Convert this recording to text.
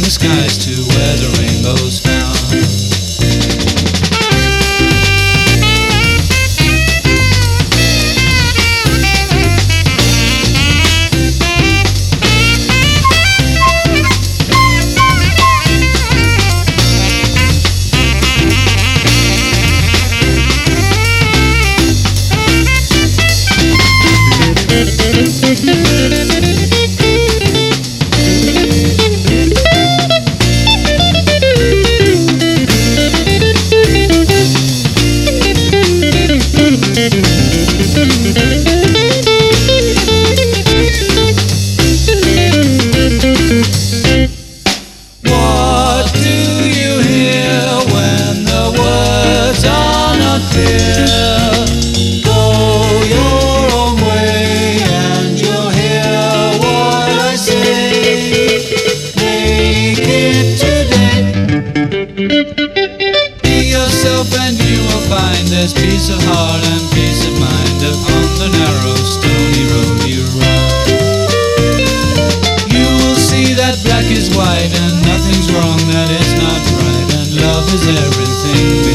the skies to where the rainbow's found. What do you hear when the words are not clear? Go your own way and you'll hear what I say. Make it today. Be yourself and you will find there's peace of heart and peace of mind upon the narrow stony road you run. You will see that black is white and nothing's wrong that is not right, and love is everything